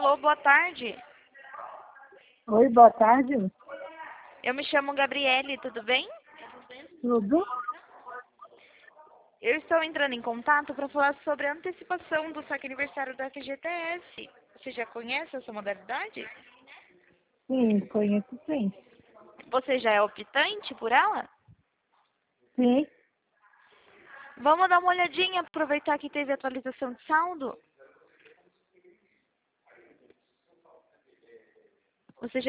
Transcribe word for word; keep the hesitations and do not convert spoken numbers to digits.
Alô, boa tarde. Oi, boa tarde. Eu me chamo Gabriele, tudo bem? Tudo? Eu estou entrando em contato para falar sobre a antecipação do saque aniversário do F G T S. Você já conhece essa modalidade? Sim, conheço sim. Você já é optante por ela? Sim, Vamos dar uma olhadinha, aproveitar que teve atualização de saldo? Você já